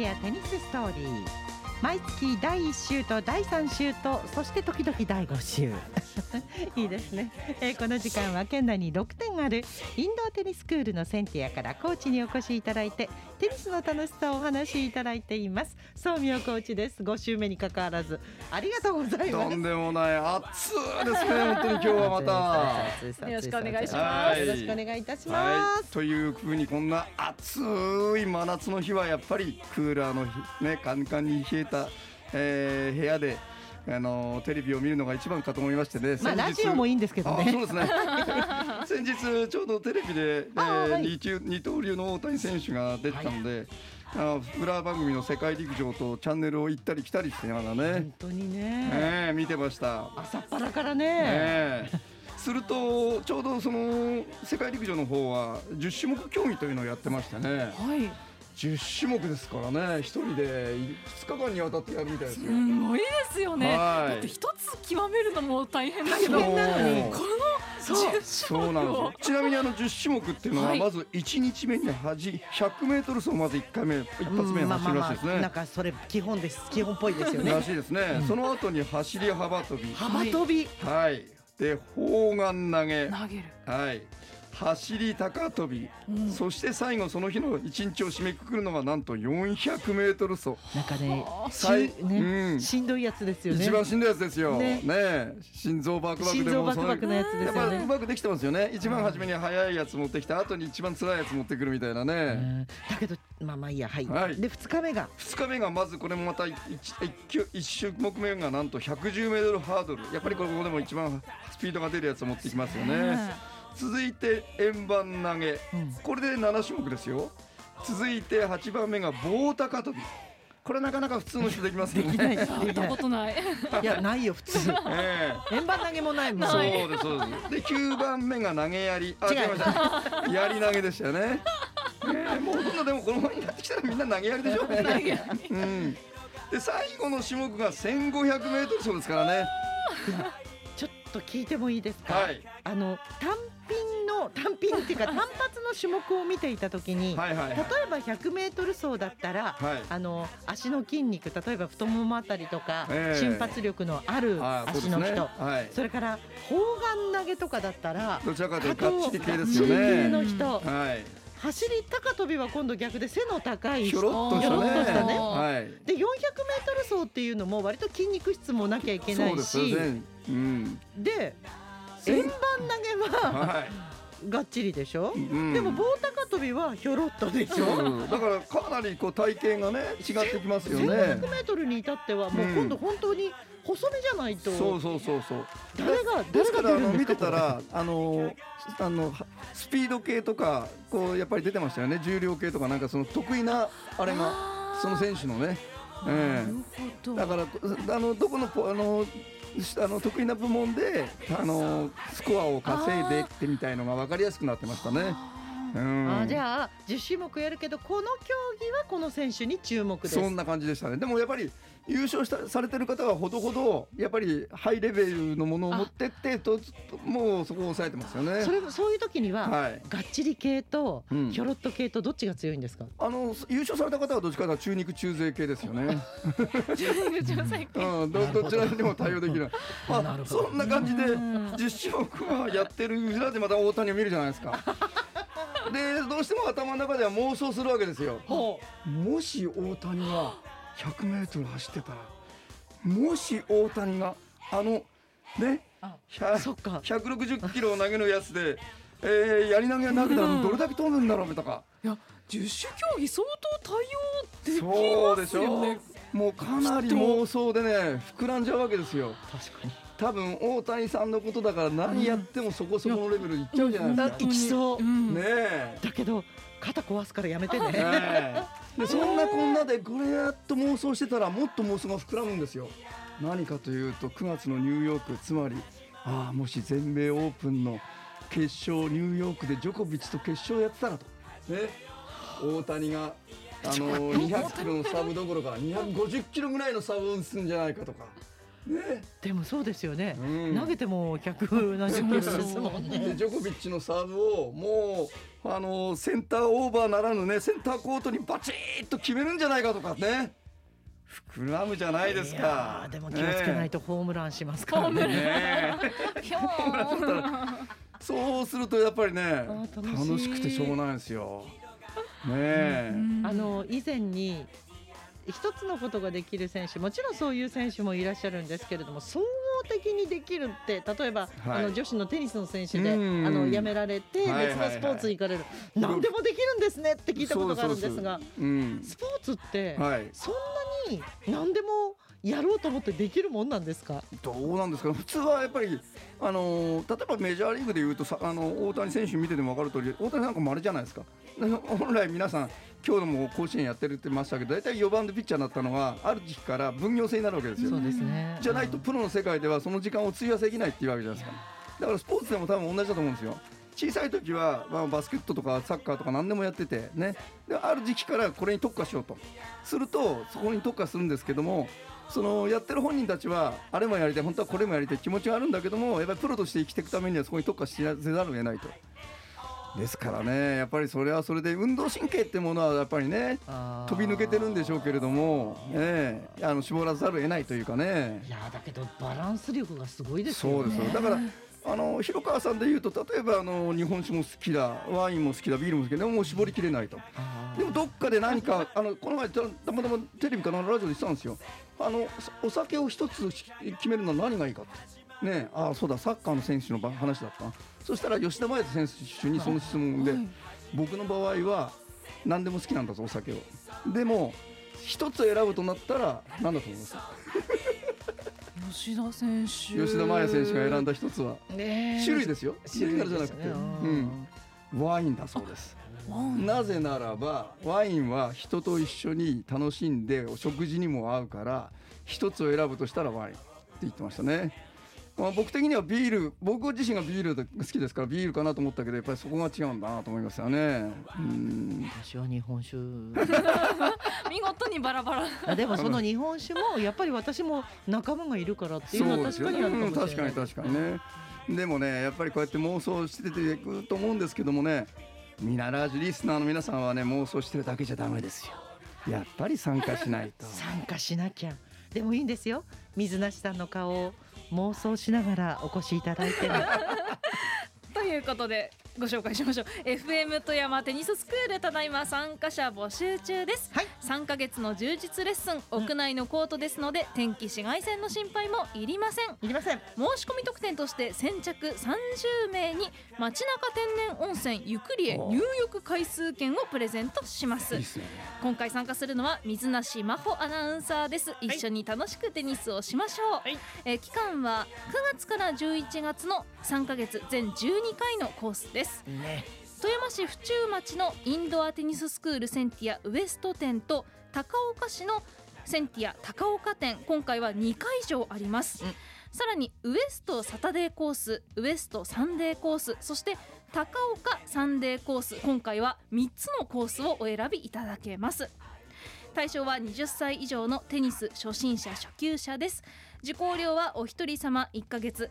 アテニスストーリー、毎月第1週と第3週と、そして時々第5週いいですね、この時間は県内に6店あるインドアテニススクールのセンティアからコーチにお越しいただいて、テニスの楽しさをお話しいただいています。宗明コーチです。5週目に関わらずありがとうございます。 とんでもない、暑いですね本当に今日はまたよろしくお願いします。 よろしくお願いいたします。 というふうに、こんな暑い真夏の日はやっぱりクーラーのね、カンカンに冷えた、部屋でテレビを見るのが一番かと思いましてね。 ラジオもいいんですけどね。 そうですね先日ちょうどテレビで、二刀流の大谷選手が出てたので、裏番組の世界陸上とチャンネルを行ったり来たりしてまだね、 本当にね、 見てました。 朝っぱらからね、 するとちょうどその世界陸上の方は10種目競技というのをやってましてね、10種目ですからね、一人で2日間にわたってやるみたいですよ。 すごいですよね、だって一つ極めるのも大変だけど、この10種目を。 ちなみに10種目っていうのは、まず1日目に100メートル走をまず一発目に走るらしいですね。 なんかそれ基本です、基本っぽいですよね。 らしいですね。その後に走り幅跳び、で砲丸投げ、走り高跳び、そして最後その日の一日を締めくくるのがなんと400メートル走。 なんかね、しんどいやつですよね。 一番しんどいやつですよね。心臓バクバクでもバクバクのやつですよね。 うまくできてますよね。一番初めに速いやつ持ってきた後に一番辛いやつ持ってくるみたいなね。 だけどまあいいや、で2日目がまずこれもまた 1種目目がなんと110メートルハードル。やっぱりここでも一番スピードが出るやつを持ってきますよね。続いて円盤投げ、これで7種目ですよ。続いて8番目が棒高跳び。これなかなか普通の人できますよね。 できない、見たことない。 いや、ないよ普通。円盤投げもないもん。 そうですそうです。で9番目が投げやり、違いました、やり投げでしたよね。もうほとんどでもこの前になってきたらみんな投げやりでしょうね。で最後の種目が1500メートル走ですからね。 ちょっと聞いてもいいですか。単品っていうか単発の種目を見ていたときに、例えば100メートル走だったら、足の筋肉、例えば太ももあたりとか、瞬発力のある足の人、それから砲丸投げとかだったらどちらかというとガッチリ系ですよね。 の人、走り高跳びは今度逆で背の高いひょろっとしたね。 で400メートル走っていうのも割と筋肉質もなきゃいけないし、で円盤投げはがっちりでしょ、でも棒高跳びはひょろっとでしょ、 だからかなり体型がね違ってきますよね。 1500メートルに至ってはもう今度本当に細めじゃないと。誰が出るんですか。 見てたらスピード系とかこうやっぱり出てましたよね。重量系とかなんかその得意なあれがその選手のね。だからどこの得意な部門でスコアを稼いでってみたいのが分かりやすくなってましたね。 じゃあ10種目やるけどこの競技はこの選手に注目です。 そんな感じでしたね。でもやっぱり優勝されてる方はほどほどやっぱりハイレベルのものを持ってってもうそこを抑えてますよね。 そういう時には、がっちり系とひょろっと系とどっちが強いんですか。 優勝された方はどっちかというと中肉中背系ですよね。 中肉中背系、 どちらにも対応できない。そんな感じで10種目はやってる裏でまた大谷を見るじゃないですか。でどうしても頭の中では妄想するわけですよ。もし大谷が100メートル走ってたら、もし大谷が160キロを投げるやつで、やり投げを投げたらどれだけ飛ぶんだろうとか。 いや、10種競技相当対応できますよね。 もうかなり妄想でね膨らんじゃうわけですよ。 確かに多分大谷さんのことだから何やってもそこそこのレベルいっちゃうじゃないですか。 いきそうね。 だけど肩壊すからやめてね。 でそんなこんなでこれやっと妄想してたらもっと妄想が膨らむんですよ。何かというと9月のニューヨーク、つまりもし全米オープンの決勝ニューヨークでジョコビッチと決勝やってたらとね、大谷が200キロのサーブどころか250キロぐらいのサーブを打つんじゃないかとかね、 でもそうですよね、 投げても100何十キロですもんね。 でジョコビッチのサーブをもうセンターオーバーならぬね、センターコートにバチッと決めるんじゃないかとかね、膨らむじゃないですか。 でも気をつけないとホームランしますからね。 そうするとやっぱりね、楽しくてしょうがないんですよ。ね、 以前に一つのことができる選手、もちろんそういう選手もいらっしゃるんですけれども、総合的にできるって、例えば、女子のテニスの選手で辞められて別のスポーツ行かれる、何でもできるんですねって聞いたことがあるんですが、スポーツってそんなに何でもやろうと思ってできるもんなんですか？ どうなんですか。普通はやっぱり例えばメジャーリーグでいうと大谷選手見てても分かる通り、大谷なんかもあれじゃないですか。本来皆さん今日も甲子園やってるって言いましたけど、大体4番でピッチャーになったのはある時期から分業制になるわけですよ。 そうですね。 じゃないとプロの世界ではその時間を費やせできないっていうわけじゃないですか。だからスポーツでも多分同じだと思うんですよ。小さい時は、バスケットとかサッカーとか何でもやっててね、である時期からこれに特化しようとするとそこに特化するんですけども、そのやってる本人たちはあれもやりたい、本当はこれもやりたい気持ちがあるんだけども、やっぱりプロとして生きていくためにはそこに特化せざるを得ないと。ですからね、やっぱりそれはそれで運動神経ってものはやっぱりね飛び抜けてるんでしょうけれども、絞らざるを得ないというかね。 いやだけどバランス力がすごいですよね。 そうですよ。だから広川さんでいうと、例えば日本酒も好きだ、ワインも好きだ、ビールも好きだ、でももう絞りきれないと。でもどっかで何かこの前たまたまテレビかなラジオで言ってたんですよ。お酒を一つ決めるのは何がいいかとね。そうだ、サッカーの選手の話だった。そしたら吉田麻也選手にその質問で、僕の場合は何でも好きなんだぞお酒を。でも一つ選ぶとなったら何だと思います？ 吉田選手、 吉田麻也選手が選んだ一つは、種類ですよ。種類からじゃなくて、ワインだそうです。なぜならばワインは人と一緒に楽しんでお食事にも合うから、一つを選ぶとしたらワインって言ってましたね。僕的にはビール、僕自身がビールが好きですからビールかなと思ったけど、やっぱりそこが違うんだなと思いますよね。 私は日本酒見事にバラバラ。 でもその日本酒もやっぱり私も仲間がいるからっていうのは確かにあるかもしれない。 確かにね。でもね、やっぱりこうやって妄想してていくと思うんですけどもね、ミナラージュリスナーの皆さんはね、妄想してるだけじゃダメですよ。やっぱり参加しないと。 参加しなきゃ。でもいいんですよ、水無さんの顔を妄想しながらお越しいただいてもということでご紹介しましょう。 FM 富山テニススクール、ただいま参加者募集中です、3ヶ月の充実レッスン、屋内のコートですので、天気紫外線の心配もいりません。申し込み特典として先着30名に街中天然温泉ゆくりへ入浴回数券をプレゼントします。 いいですね。 今回参加するのは水梨真帆アナウンサーです。一緒に楽しくテニスをしましょう、期間は9月から11月の3ヶ月全12回のコースです。富山市府中町のインドアテニススクールセンティアウエスト店と高岡市のセンティア高岡店、今回は2会場あります、さらにウエストサタデーコース、ウエストサンデーコース、そして高岡サンデーコース、今回は3つのコースをお選びいただけます。対象は20歳以上のテニス初心者初級者です。受講料はお一人様1ヶ月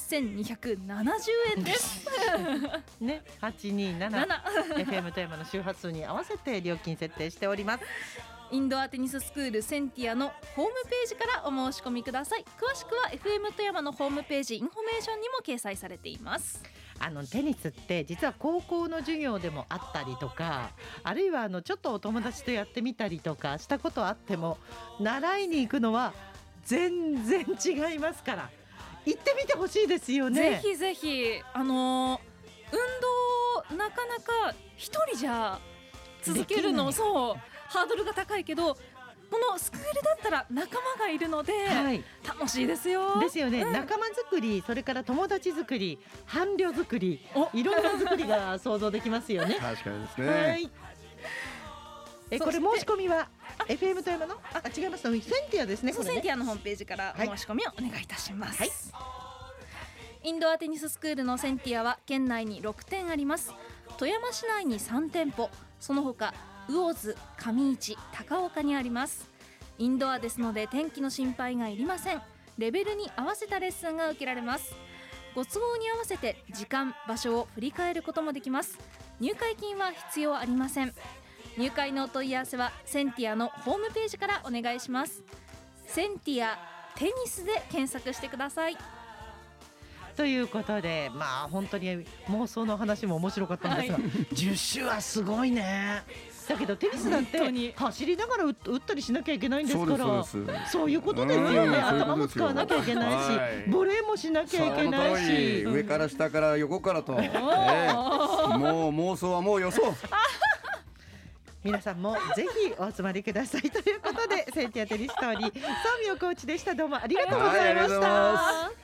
8270円ですね、827 FM 富山の周波数に合わせて料金設定しております。 インドアテニススクールセンティアのホームページからお申し込みください。詳しくは FM 富山のホームページインフォメーションにも掲載されています。 テニスって実は高校の授業でもあったりとか、あるいはちょっとお友達とやってみたりとかしたことあっても、習いに行くのは全然違いますから、行ってみてほしいですよね。 ぜひぜひ運動なかなか一人じゃ続けるの、そうハードルが高いけど、このスクールだったら仲間がいるので、楽しいですよ。 ですよね、仲間作り、それから友達作り、伴侶作り、いろんな作りが想像できますよね。 確かにですね。 これ申し込みは FM 富山の違います、センティアですね。 センティアのホームページからお申し込みをお願いいたします、インドアテニススクールのセンティアは県内に6店あります。富山市内に3店舗、その他魚津、上市、高岡にあります。インドアですので天気の心配がいりません。 レベルに合わせたレッスンが受けられます。ご都合に合わせて時間場所を振り返ることもできます。入会金は必要ありません。入会のお問い合わせはセンティアのホームページからお願いします。センティアテニスで検索してください。 ということで、まあ本当に妄想の話も面白かったんですが、10周はすごいね。だけどテニスなんて走りながら打ったりしなきゃいけないんですから、そういうことですよね。頭も使わなきゃいけないし、ボレーもしなきゃいけないし、 上から下から横からと、もう妄想はもうよそう。 皆さんもぜひお集まりくださいということで、センティアテニスストーリー、ソーミョコーチでした。どうもありがとうございました。